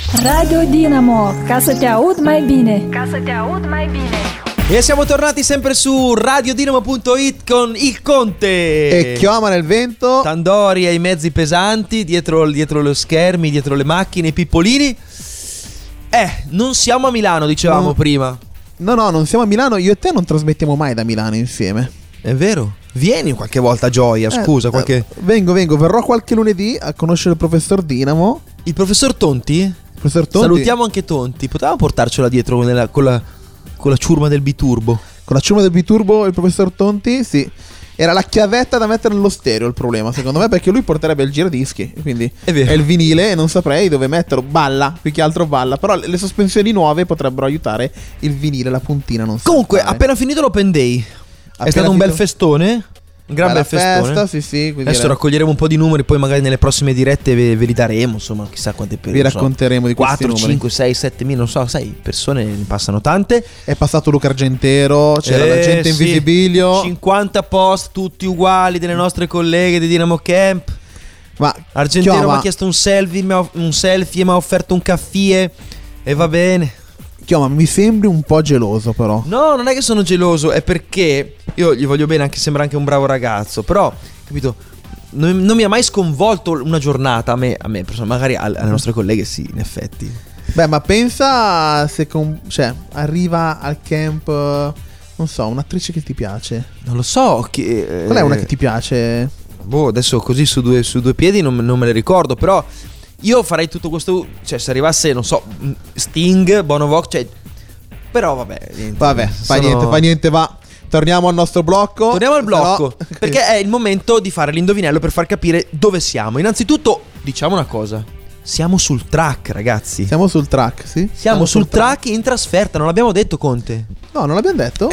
Radio Dinamo, ca să te aud mai bine. Ca să te aud mai bine. E siamo tornati sempre su radiodinamo.it con il Conte e Chioma nel vento, Tandori ai mezzi pesanti, dietro lo schermi, dietro le macchine, i pippolini. Non siamo a Milano, dicevamo prima. No, non siamo a Milano. Io e te non trasmettiamo mai da Milano insieme. È vero? Vieni qualche volta a Gioia, scusa, qualche... Vengo, verrò qualche lunedì a conoscere il professor Dinamo. Il professor Tonti? Professor Tonti. Salutiamo anche Tonti. Potevamo portarcela dietro con la ciurma del biturbo. Con la ciurma del biturbo il professor Tonti, sì. Era la chiavetta da mettere nello stereo il problema, secondo me, perché lui porterebbe il giradischi, quindi è il vinile e non saprei dove metterlo. Balla, più che altro balla. Però le sospensioni nuove potrebbero aiutare il vinile, la puntina non so. Comunque, appena finito l'Open Day, è stato un bel festone. Un gran bel festone. Sì. Adesso raccoglieremo un po' di numeri, poi magari nelle prossime dirette ve li daremo, insomma, chissà quante persone. Vi racconteremo di questi 4, numeri. 5, 6, 7 mila, non so, 6 persone, ne passano tante. È passato Luca Argentero, c'era la gente in Visibilio. 50 post tutti uguali delle nostre colleghe di Dinamo Camp. Ma Argentero mi ha chiesto un selfie e mi ha offerto un caffè e va bene. Chioma, mi sembri un po' geloso però. No, non è che sono geloso, è perché io gli voglio bene, anche sembra anche un bravo ragazzo, però, capito, non mi ha mai sconvolto una giornata, a me magari alle nostre colleghe sì, in effetti. Beh, ma pensa se arriva al camp, non so, un'attrice che ti piace. Non lo so, qual è una che ti piace? Adesso così su due piedi non me le ricordo, però io farei tutto questo, cioè se arrivasse, non so, Sting, Bono Vox, cioè, però vabbè, fa niente, va. Torniamo al nostro blocco. Torniamo al blocco, perché è il momento di fare l'indovinello per far capire dove siamo. Innanzitutto, diciamo una cosa: siamo sul track, ragazzi. Siamo sul track, sì. Siamo sul track in trasferta, non l'abbiamo detto, Conte? No, non l'abbiamo detto?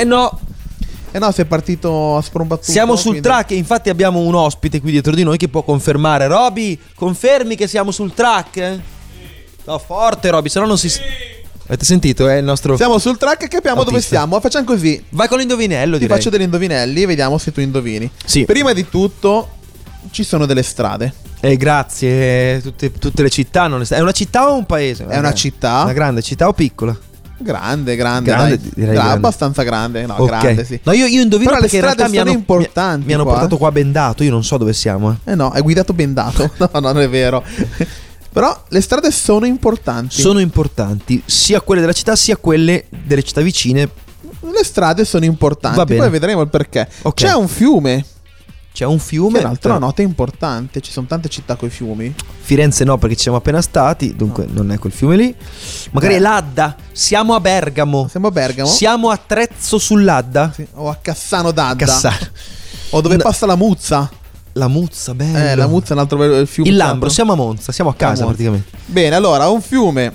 No, sei partito a sprombattuto. Siamo sul track e infatti abbiamo un ospite qui dietro di noi che può confermare. Roby, confermi che siamo sul track? No, forte Roby, se no non si... Avete sentito? È il nostro... Siamo sul track e capiamo dove siamo. Facciamo così. Vai con l'indovinello, direi. Ti faccio degli indovinelli e vediamo se tu indovini. Sì. Prima di tutto ci sono delle strade. Grazie. Tutte le città non le... È una città o un paese? È una città. Una grande città o piccola? Grande, dai. Direi grande. Abbastanza grande. No, okay. Grande, sì. No, io indovino. Però perché le strade in realtà sono importanti. Mi hanno portato qua bendato. Io non so dove siamo. No, è guidato bendato. No, non è vero. Però le strade sono importanti. Sono importanti, sia quelle della città sia quelle delle città vicine. Le strade sono importanti. Va bene. Poi vedremo il perché. Okay. C'è un fiume. C'è un fiume. Che è un'altra nota importante. Ci sono tante città con i fiumi. Firenze no, perché ci siamo appena stati. Dunque non è quel fiume lì. Magari è l'Adda. Siamo a Bergamo. Siamo a Trezzo sull'Adda. Sì. O a Cassano d'Adda. O dove passa la Muzza. La Muzza, bello. La Muzza è un altro fiume. Il Lambro, siamo a Monza. Siamo a casa praticamente. Bene, allora un fiume.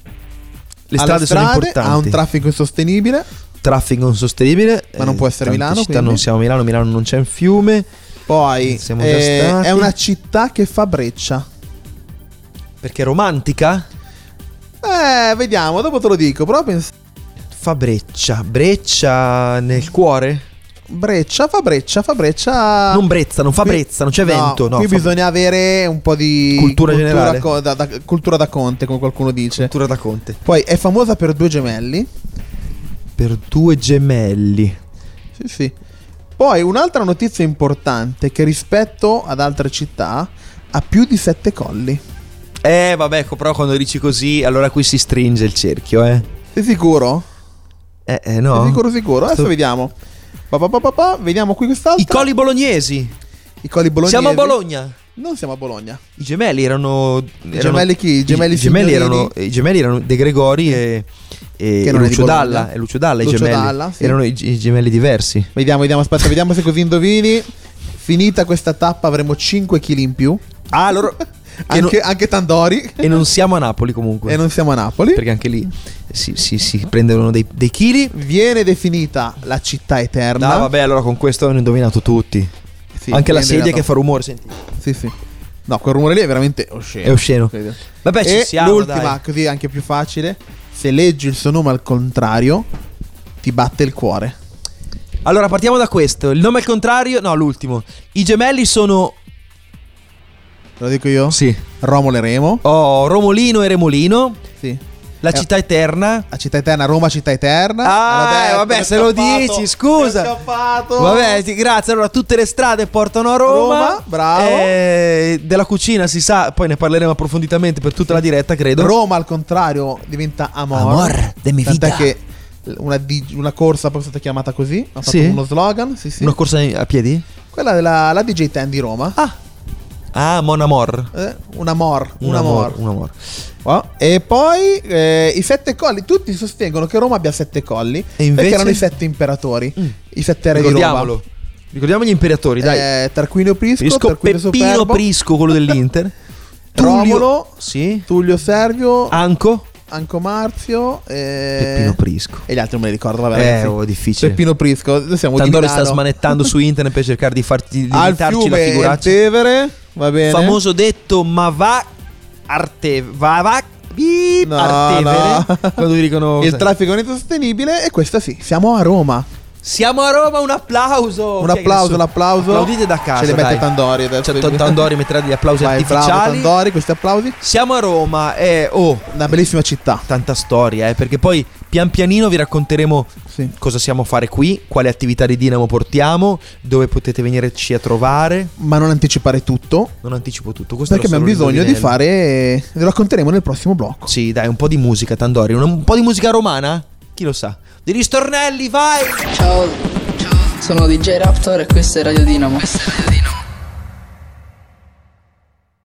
Le strade sono importanti. Ha un traffico insostenibile. Ma non può essere Milano. Non siamo a Milano. Milano non c'è un fiume. Poi siamo già stati. È una città che fa breccia. Perché è romantica? Vediamo, dopo te lo dico. Però fa breccia. Breccia nel cuore? Breccia. Non brezza, non fa brezza, non c'è vento. No, qui bisogna avere un po' di cultura generale. Cultura da Conte, come qualcuno dice. Cultura da Conte. Poi è famosa per 2 gemelli. Per 2 gemelli. Sì. Poi un'altra notizia importante, che rispetto ad altre città ha più di 7 colli. Vabbè, però quando dici così, allora qui si stringe il cerchio, Sei sicuro? No. Sei sicuro? Adesso vediamo. Vediamo qui quest'altra. I colli bolognesi. Siamo a Bologna. Non siamo a Bologna. I gemelli erano... I gemelli chi? I gemelli erano De Gregori e Lucio Dalla. E Lucio Dalla, i gemelli. Dalla, sì. Erano i gemelli diversi. Vediamo, aspetta, vediamo se così indovini. Finita questa tappa avremo 5 kg in più. Loro... anche Tandori. E non siamo a Napoli comunque. Perché anche lì si prendono dei chili. Viene definita la città eterna. No, vabbè, allora con questo hanno indovinato tutti. Sì, anche la sedia che fa rumore, senti. Sì. No, quel rumore lì è veramente osceno. È osceno. Vabbè, ci siamo. L'ultima, dai. Così anche più facile. Se leggi il suo nome al contrario, ti batte il cuore. Allora partiamo da questo. Il nome al contrario, no, l'ultimo. I gemelli sono Lo dico io? Sì. Romolo e Remo. Oh, Romolino e Remolino. Sì. La città eterna. La città eterna, Roma città eterna. Vabbè, se lo dici, scusa. Vabbè, grazie. Allora, tutte le strade portano a Roma. Bravo. Della cucina si sa, poi ne parleremo approfonditamente per tutta la diretta, credo. Roma, al contrario, diventa Amor de mi vita. Tant'è che una corsa poi è stata chiamata così. Ha fatto Sì? uno slogan. Sì. Una corsa a piedi? Quella della DJ Ten di Roma. Mon Amor. Un amor. Oh, e poi i 7 colli. Tutti sostengono che Roma abbia 7 colli. E invece perché erano i 7 imperatori. I 7 re di Roma. Ricordiamo gli imperatori, dai. Tarquinio Prisco, Peppino Superbo, Prisco, quello dell'Inter. Romolo, sì. Tullio Servio, Anco Marzio, Peppino Prisco. E gli altri non me li ricordo, vabbè. È difficile. Peppino Prisco. Noi siamo Tandori sta smanettando su internet per cercare di farti al imitarci la fiume figuraccia. Tevere, va bene. Famoso detto, ma va Artevere. No. Quando ti dicono Il traffico non è sostenibile. E questa sì, siamo a Roma. Siamo a Roma, un applauso. Un applauso. Applaudite da casa. Ce li mette dai. Tandori adesso. Tandori metterà degli applausi Vai, artificiali. bravo, Tandori, questi applausi. Siamo a Roma, una bellissima città. Tanta storia, perché poi pian pianino vi racconteremo cosa siamo a fare qui, quale attività di Dinamo portiamo, dove potete venirci a trovare. Ma non anticipare tutto. Non anticipo tutto, questo perché abbiamo bisogno di fare. Lo racconteremo nel prossimo blocco. Sì, dai, un po' di musica, Tandori. Un po' di musica romana? Chi lo sa? Di ristornelli, vai! Ciao, sono DJ Raptor e questo è Radio Dinamo.